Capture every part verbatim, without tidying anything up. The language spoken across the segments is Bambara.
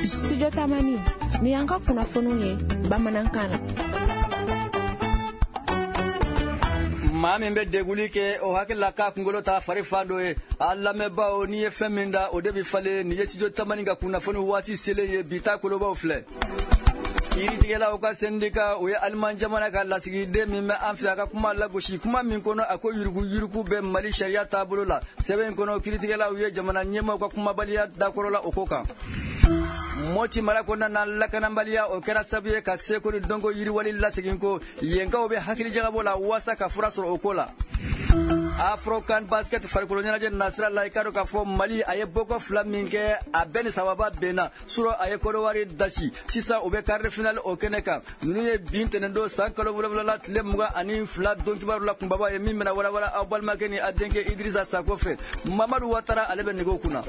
Studio Tamani ni yanka kunnafoniw ye bamanankan na. maa min bɛ deguli kɛ o hakilila k'a kunkolo ta fari fan dɔ ye a lamɛnbaaw n'i ye fɛn min da o de bɛ falen nin ye Studio Tamani ka kunnafoni waati selen ye bi ta kolobaw filɛ. Kiiritigɛlaw ka sendika o ye Aliman jamana ka lasigiden min bɛ an fɛ a ka kuma lagosi kuma min kɔnɔ a ko yurugu yurugu bɛ Mali sariya taabolo la sɛbɛn kɔnɔ kiiritigɛlaw ye jamana ɲɛmaaw ka kumabaliya dakɔrɔla o ko kan. Moti mara kɔnɔna na lakanabaliya o kɛra sababu ye ka seko ni dɔnko yiriwali lasegin ko yenkaw bɛ hakili jagabɔ la wasa ka fura sɔrɔ o ko la. Afrocan basket farikolo ɲɛnajɛ nasira la i ka dɔn k'a fɔ Mali a ye bɔkɔ fila min kɛ a bɛɛ ni sababa bɛnna surɔ a ye kɔrɔwari dasi sisan o bɛ quart de finale o kɛnɛ kan ninnu ye bin tɛnɛndon san kalo wolonwula la tile mugan ani fila don kibaru la kunbaba ye min bɛna walawala aw balimakɛ ni a denkɛ Idrissa Sako fɛ Mamadu Watara ale bɛ nɛgɛw kunna.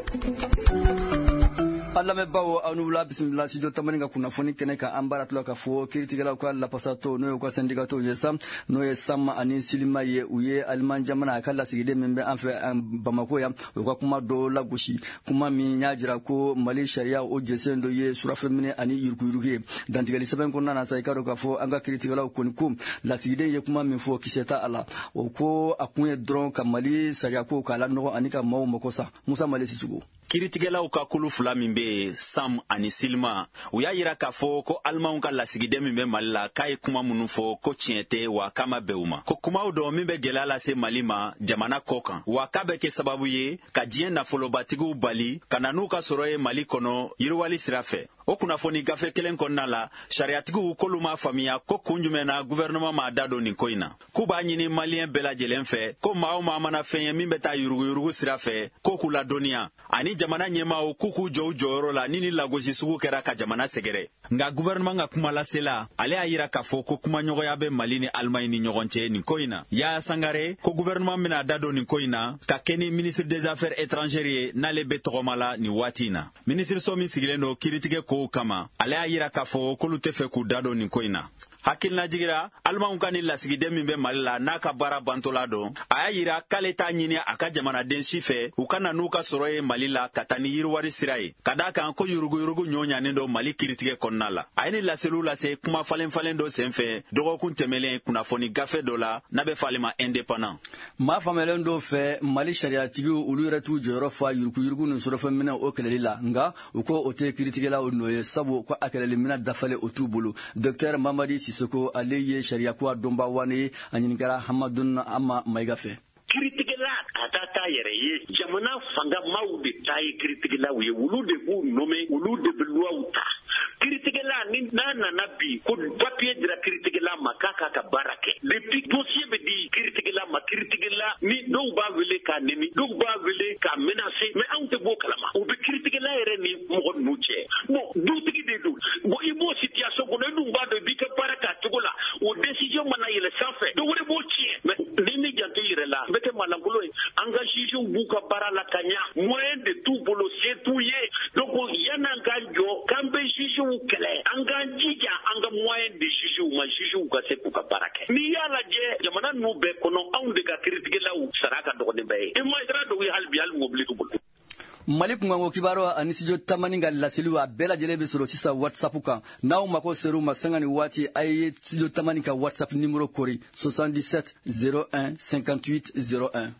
Alamɛbaw aw n'u la bisimila Studio Tamani ka kunnafoni kɛnɛ kan an baara tila ka fɔ kiiritigɛlaw ka lapasatɔ n'o ye ka sindikatɔw ye sam n'o ye Sam ani Silima ye u ye Aliman jamana a ka lasigiden min bɛ an fɛ Bamako yan u ka kuma dɔ lagosi kuma min y'a jira ko Mali sariya o jɛsen dɔ ye surafɛminɛ ani yuruguyurugu ye dantigɛli sɛbɛn kɔnɔna na sa i ka dɔn k'a fɔ an ka kiiritigɛlaw kɔni ko lasigiden ye kuma min fɔ kisɛ t'a a la o ko a kun ye dɔrɔn ka Mali sariya ko k'a lanɔgɔ ani ka maaw mako sa Musa Male Sisugo. Kiiritigɛlaw ka kulu fila min bɛ Sam ani Silima u y'a yira k'a fɔ ko Alimanw ka lasigiden min bɛ Mali la k'a ye kuma minnu fɔ ko tiɲɛ tɛ wa k'a ma bɛn u ma ko kumaw dɔ min bɛ gɛlɛya lase Mali ma jamana kɔ kan wa k'a bɛ kɛ sababu ye ka diɲɛ nafolobatigiw bali ka na n'u ka sɔrɔ ye Mali kɔnɔ yiriwali sira fɛ. O kunnafoni gafe kelen kɔnɔna la sariyatigiw k'olu m'a faamuya ko kun jumɛn na gouvernement m'a da don nin ko in na k'u b'a ɲini maliyɛn bɛɛ lajɛlen fɛ ko maa o maa mana fɛn ye min bɛ taa yuruguyurugu sira fɛ ko k'u ladɔnniya ani jamana ɲɛmaaw k'u k'u jɔ u jɔyɔrɔ la ni ni lagosi sugu kɛra ka jamana sɛgɛrɛ nka gouvernement ka kuma lasela ale y'a yira k'a fɔ ko kumaɲɔgɔnya bɛ Mali ni Alimaɲi ni ɲɔgɔn cɛ nin ko in na Yaya Sangare ko gouvernement bɛna da don nin ko in na ka kɛ ni ministre des affaires étrangères ye n'ale bɛ tɔgɔma la nin waati in na ministre so min sigilen don kiiritigɛ kow kama ale y'a yira k'a fɔ k'olu tɛ fɛ k'u da don nin ko in na hakilina jigira Alimanw ka ni lasigiden min bɛ Mali la n'a ka baara bantola don a y'a yira k'ale t'a ɲini a ka jamanaden si fɛ u ka na n'u ka sɔrɔ ye Mali la ka taa ni yiriwari sira ye ka d'a kan ko yuruguyurugu ɲɔ ɲanen don Mali kiiritigɛ kɔnɔna la a ye ni laseliw lase kuma falen-falen dɔ senfɛ dɔgɔkun tɛmɛlen kunnafoni gafe dɔ la n'a bɛ fɔ ale ma indépendant maa faamuyalen dɔw fɛ Mali sariyatigiw olu yɛrɛ t'u jɔyɔrɔ fa yuruguyurugu ni surafɛnminɛ o kɛlɛli la nka u ko o tɛ kiiritigɛlaw nɔ ye sabu ko a kɛlɛliminɛ dafalen o t'u bolo Docteur Mamadi Sisoko ale ye sariya ko a dɔnba wani a ɲinikɛra Hamadun Ama Mayiga fɛ. Kiiritigɛla a ka taa yɛrɛ ye jamana fangamaw de ta ye kiiritigɛlaw ye olu de b'u nome olu de bɛ luwaw ta kiiritigɛla ni n'a nana bi ko papier dira kiiritigɛla ma k'a k'a ka baara kɛ depuis dossier bɛ di kiiritigɛla ma kiiritigɛla ni dɔw b'a wele k'a nɛni dɔw b'a wele k'a menacer mais anw tɛ b'o kalama o bɛ kiiritigɛla yɛrɛ ni mɔgɔ ninnu cɛ bon dutigi de don bon i b'o situation kɔnɔ i dun b'a dɔn i b'i ka baara k'a cogo la o décision mana yɛlɛ sanfɛ dɔ wɛrɛ b'o tiɲɛ mais ni mi janto i yɛrɛ la n bɛ kɛ maalankolon ye an ka juges b'u ka baara la ka ɲa moyen de t'u bolo se t'u ye donc yan'an ka jɔ k'an bɛ juges kɛlɛ an k'an jija an ka moyen de juges ma juges ka se k'u ka baara kɛ n'i y'a lajɛ jamana ninnu bɛɛ kɔnɔ anw de ka kiiritigɛlaw sara ka dɔgɔ ni bɛɛ ye i magistrat dɔw ye hali bi hali mobili t'u bolo. Mali kunkanko kibaruya ani Studio Tamani ka laseliw a bɛɛ lajɛlen bɛ sɔrɔ sisan WhatsApp kan n'aw mako ser'u ma sanga ni waati a ye Studio Tamani ka WhatsApp numéro kori soixante-dix-sept zéro un cinquante-huit zéro un.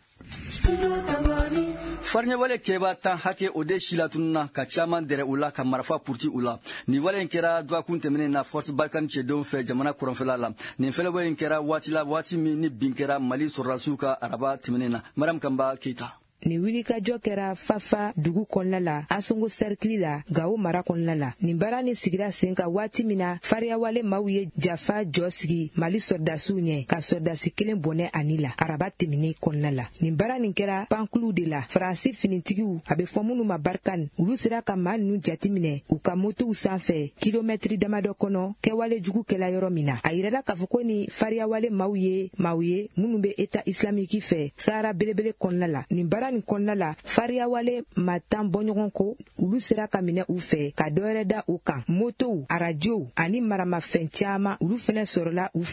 Farɲɛwale kɛba tan hakɛ o de si latunu na ka caman dɛrɛ u la ka marifa puruti u la nin wale in kɛra dɔgɔkun tɛmɛnen na Force Barkhane cɛdenw fɛ jamana kɔrɔnfɛla la nin fɛlɛbɔ in kɛra waati la waati min ni bin kɛra Mali sɔrɔdasiw ka araba tɛmɛnen na Mariam Kamba Keita. Ni wulikajɔ kɛra Fafa dugu kɔnɔna la Asongo cercle la Gao mara kɔnɔna la nin baara ni sigira sen ka waati min na fariyawale maaw ye jafa jɔ sigi Mali sɔrɔdasiw ɲɛ ka sɔrɔdasi kelen bɔnɛ ani la araba tɛmɛnen kɔnɔna la nin baara nin kɛra pankulu de la Faransi finitigiw a bɛ fɔ minnu ma Barkhane olu sera ka maa ninnu jateminɛ u ka motow sanfɛ kilomɛtiri damadɔ kɔnɔ kɛwale jugu kɛla yɔrɔ min na a yirala k'a fɔ ko ni fariyawale maaw ye maaw ye minnu bɛ État islamique fɛ Sahara belebele kɔnɔna la nin baara nin kɔnɔna la fariyawale ma tan bɔɲɔgɔn ko olu sera ka minɛ u fɛ ka dɔwɛrɛ da u kan motow arajow ani maramafɛn caman olu fɛnɛ sɔrɔla u fɛ.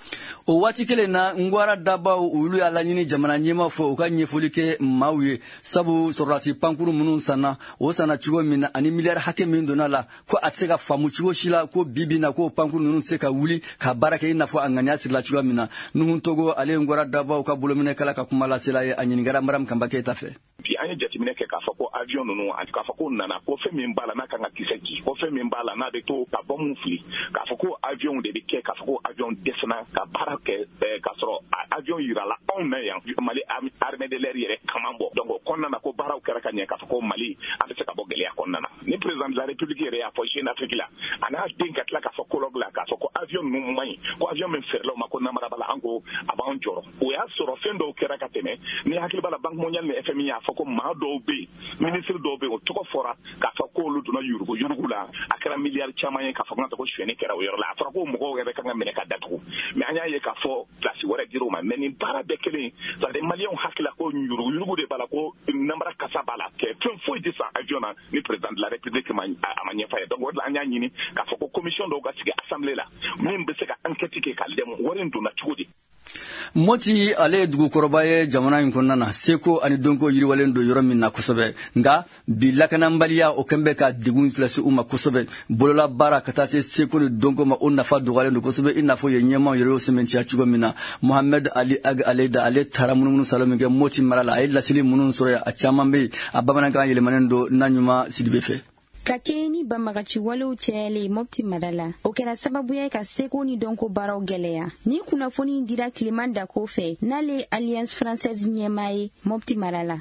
o waati kelen na ngwara dabaw ulu ya laɲini jamana ɲɛma fɔ u ka ɲɛfɔli kɛ maaw ye sabu sɔrɔdasi pankuru minnu sanna o sanna cogo min na ani miliyari hakɛ min donna la ko a tɛ se ka faamu cogo si la ko bibi na ko pankuru ninnu tɛ se ka wuli ka baara kɛ i n'a fɔ a ŋaniya sirila cogoya min na nuhun togo ale ngwara dabaw ka bolominɛ kala ka kuma lasela ye a ɲiningara maram kanba keyita fɛ. Bi an ye jateminɛ kɛ k'a fɔ ko avion ninnu k'a fɔ ko nana ko fɛn min b'a la n'a kan ka kisɛ ci ko fɛn min b'a la n'a bɛ to ka bɔmu fili k'a fɔ ko avion de bɛ kɛ k'a fɔ ko avion dɛsɛnna ka baara kɛ k'a sɔrɔ avion yirala anw na yan Mali armée de l'air yɛrɛ kaman bɔ donc o kɔnɔna na ko baaraw kɛra ka ɲɛ k'a fɔ ko Mali a bɛ se ka bɔ gɛlɛya kɔnɔna na ni président de la République yɛrɛ y'a fɔ Jeune Afrique la a n'a den ka tila k'a fɔ colloque la k'a fɔ ko avion ninnu man ɲi ko avion min feerela o ma ko namara b'a la an ko a b'an jɔrɔ o y'a sɔrɔ fɛn dɔw kɛra ka tɛmɛ ni hakili b'a la Banque mondiale ni F M I y'a fɔ ko maa dɔw bɛ yen ministre dɔw bɛ yen o tɔgɔ fɔra k'a fɔ ko olu donna yurugu yurugu la a kɛra miliyari caman ye k'a fɔ ko suɲɛni kɛra o yɔrɔ la a fɔra ko mɔgɔw yɛrɛ kan ka minɛ ka datugu mais an y'a ye k'a fɔ place wɛrɛ dir'u ma mais nin baara bɛɛ kelen c'est à dire maliyɛnw hakili la ko yurugu yurugu de b'a la ko namara kasa b'a la kɛ fɛn foyi tɛ san avion na ni président de la République ma a ma ɲɛfɔ a ye donc o de la an y'a ɲini k'a fɔ ko commission dɔw ka sigi assemblée la min bɛ se ka enquête kɛ ka lɛmu wari in donna cogo di. Moti ale ye dugukɔrɔba ye jamana in kɔnɔna na seko ani donko yiriwalen do yɔrɔ min na kosɛbɛ nka bi lakanabaliya o kɛn bɛ ka degun filasi u ma kosɛbɛ bolola baara ka taa se seko ni donko ma o nafa dɔgɔyalen do kosɛbɛ i n'a fɔ ye ɲɛmaw yɛrɛ y'o sɛmɛntiya cogo min na Mohamed Ali Ag Aleda ale taara munumunu salo min kɛ Moti mara la a ye laseli minnu sɔrɔ ye a caman bɛ yen a bamanankan yɛlɛmanen do na ɲuman Sidibe fɛ. Ka kɛ ni banbagaci walew cɛyalen Mopti Madala o kɛra sababuya ka seko ni dɔnko baaraw gɛlɛya ni kunnafoni dira Clément Dako fɛ n'ale Alliance Française ɲɛmaa ye Mopti Madala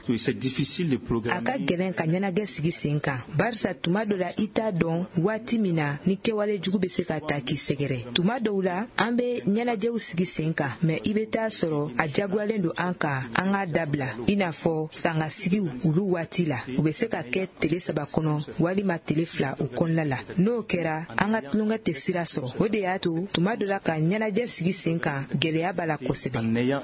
a ka gɛlɛn ka ɲɛnajɛ sigi sen kan barisa tuma dɔ la i t'a dɔn waati min na ni kɛwale jugu bɛ se ka ta k'i sɛgɛrɛ tuma dɔw la an bɛ ɲɛnajɛw sigi sen kan mais i bɛ taa sɔrɔ a jagoyalen don an kan an k'a dabila i n'a fɔ sangasigiw olu waati la u bɛ se ka kɛ tile saba kɔnɔ walima tele fila o kɔnɔna la n'o kɛra an ka tulonkɛ tɛ sira sɔrɔ o de y'a to tuma dɔ la ka ɲɛnajɛ sigi sen kan gɛlɛya b'a la kosɛbɛ.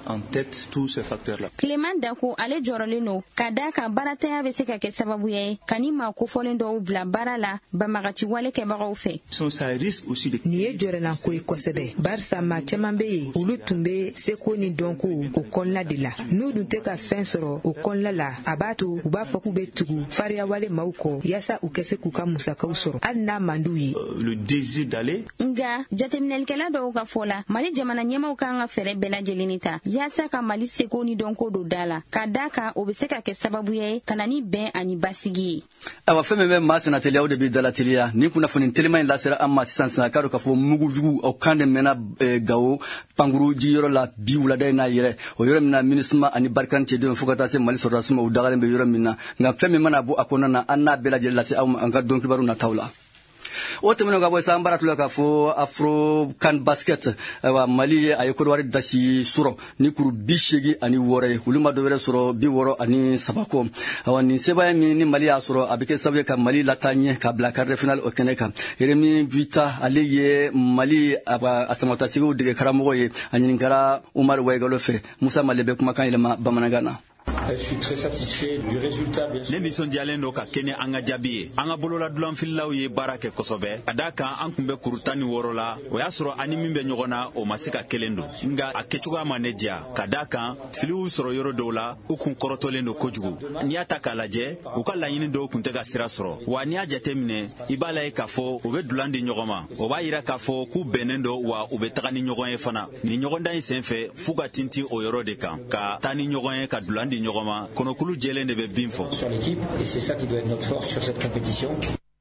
Clément Dako ale jɔrɔlen don ka da kan baaratanya bɛ se ka kɛ sababuya ye ka ni maa kofɔlen dɔw bila baara la banbagaci wale kɛbagaw fɛ. Nin ye jɔrɔlanko ye kosɛbɛ barisa maa caman bɛ yen olu tun bɛ seko ni dɔnko o kɔnɔna de la n'u dun tɛ ka fɛn sɔrɔ o kɔnɔna la a b'a to u b'a fɔ k'u bɛ tugu fariya wale maaw kɔ yaasa u kɛ se k'u ka musakaw sɔrɔ hali n'a man d'u ye. Nga jateminɛlikɛla dɔw ka fɔ la Mali jamana ɲɛmaw kan ka fɛɛrɛ bɛɛ lajɛlen ta yaasa ka Mali seko ni dɔnko don da la ka da kan o bɛ se ka kɛ sababuya ye ka na ni bɛn ani basigi ye. Awa fɛn min bɛ maa sɛnɛteliyaw de bɛ dalateliya ni kunnafoni telima in lasera an ma sisan sisan k'a dɔn k'a fɔ mugujugu o kan de mɛnna Gawo pankuru jiyɔrɔ la bi wulada in n'a yɛrɛ o yɔrɔ min na MINUSMA ani barikani cɛdenw fo ka taa se Mali sɔrɔdasi ma u dagalen bɛ yɔrɔ min na nka fɛn min mana bɔ a kɔnɔna na an n'a bɛɛ lajɛlen lase aw ma an ka dɔn kibaru nataw la. O tɛmɛnen ka bɔ sisan an baara tula k'a fɔ Afro Can Basket ayiwa Mali ye a ye Côte d'Ivoire dasi sɔrɔ ni kuru bi seegin ani wɔɔrɔ ye olu ma dɔ wɛrɛ sɔrɔ bi wɔɔrɔ ani saba kɔ ayiwa nin sebaaya min ni Mali y'a sɔrɔ a bɛ kɛ sababu ye ka Mali lataa ɲɛ ka bila quart de finale o kɛnɛ kan Yeremi Buita ale ye Mali a samatasigiw dege karamɔgɔ ye a ɲininkara Umaru Wayigalo fɛ Musa Male bɛ kumakan yɛlɛma bamanankan na. Je suis très satisfait du résultat. Ne nisɔndiyalen don ka kɛnɛ an ka jaabi ye an ka bolola dulanfililaw ye baara kɛ kosɛbɛ ka da kan an kun bɛ kuru tan ni wɔɔrɔ la o y'a sɔrɔ ani min bɛ ɲɔgɔn na o ma se ka kelen don nka a kɛcogoya ma ne diya ka da kan filiw sɔrɔ yɔrɔ dɔw la u kun kɔrɔtɔlen don kojugu n'i y'a ta k'a lajɛ u ka laɲini dɔw kun tɛ ka sira sɔrɔ wa n'i y'a jateminɛ i b'a la ye k'a fɔ u bɛ dulan di ɲɔgɔn ma o b'a yira k'a fɔ k'u bɛnnen don wa u bɛ taga ni ɲɔgɔn ye fana nin ɲɔgɔndan in senfɛ f'u ka tintin o yɔrɔ de kan ka taa ni ɲɔgɔn ye ka dulan di ɲɔgɔn ma kɔnɔkulu jɛlen de bɛ bin fɔ. Sur l'équipe et c'est ça qui doit être notre force sur cette compétition.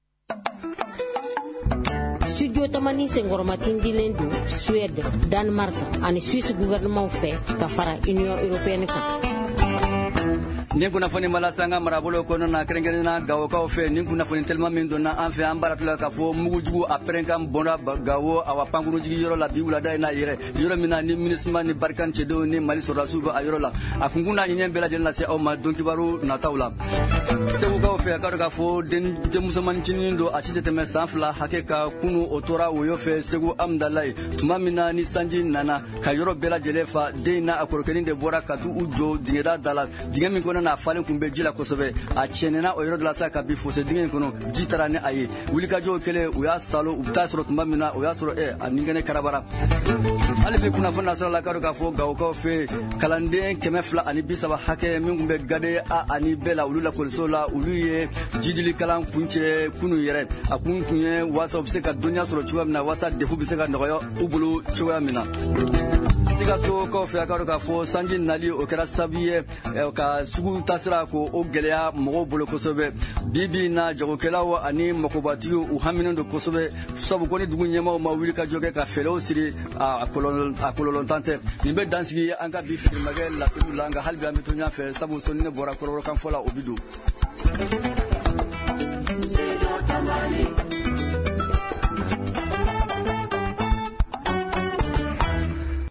Studio Tamani Sengormatin dilen do Suède, Danemark ani Suisse gouvernement fɛ ka fara Union européenne kan. Nin kunnafoni malasanga marabolo kɔnɔ na kɛrɛnkɛrɛnna Gawokaw fɛ nin kunnafoni telima min donna an fɛ an baratula k'a fɔ mugujugu a pɛrɛnkan bɔnna Gawo awa pankurunjigi yɔrɔ la bi wulada in n'a yɛrɛ yɔrɔ min na ni MINUSMA ni barikani cɛdenw ni Mali sɔrɔdasiw bɛ a yɔrɔ la a kunkun n'a ɲɛɲɛ bɛɛ lajɛlen lase aw ma don kibaru nataw la. Segukaw fɛ k'a dɔn k'a fɔ denmusomanicinin don a si tɛ tɛmɛ san fila hakɛ ka kunu o tora Woyo fɛ Segu Amdalaye tuma min na ni sanji nana ka yɔrɔ bɛɛ lajɛlen fa den n'a a kɔrɔkɛnin de bɔra ka t'u jɔ dingɛda da la dingɛ min kɔnɔna n'a falen kun bɛ ji la kosɛbɛ a tiɲɛnna o yɔrɔ de la sa ka bi fossé dingɛ in kɔnɔ ji taara ni a ye wulikajɔw kɛlen u y'a salo u bɛ taa sɔrɔ tuma min na o y'a sɔrɔ ɛ a ninkɛnɛ karabara hali bi kunnafoni nasira la kadɔ k'a fɔ gawokaw fɛ kalanden kɛmɛ fila ani bi saba hakɛ min kun bɛ gade a ani bɛɛ la olu lakɔliso la olu ye jidili kalan kuncɛ kunun yɛrɛ a kun tun ye waasa u bɛ se ka dɔnniya sɔrɔ cogoya min na waasa defu bɛ se ka nɔgɔya u bolo cogoya min na Sikaso kɔfɛ a ka dɔn k'a fɔ sanji nali o kɛra sababu ye ka sugu taasira ko o gɛlɛya mɔgɔw bolo kosɛbɛ bi bi in na jagokɛlaw ani makobatigiw u haminen don kosɛbɛ sabu ko ni dugu ɲɛmaaw ma wuli ka jɔ kɛ ka fɛɛrɛw siri a kɔlɔlɔntan tɛ nin bɛ dansigi an ka bi firimakɛ laturu la nka hali bi an bɛ to ɲɔgɔn fɛ sabu sɔnni ne bɔra kɔrɔbɔrɔkan fɔ la o bi don.